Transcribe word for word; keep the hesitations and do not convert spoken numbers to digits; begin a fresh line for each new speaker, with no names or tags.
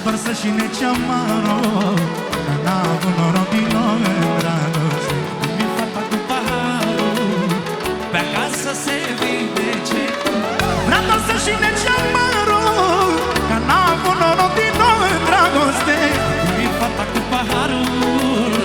varsă și ne ceamă, că n-a avut noroc din nou în dragoste.
Mi fata cu paharul pe acasă se vindece.
Vrea varsă și ne ceamă, că n-a avut noroc din nou în dragoste.
Mi fata cu paharul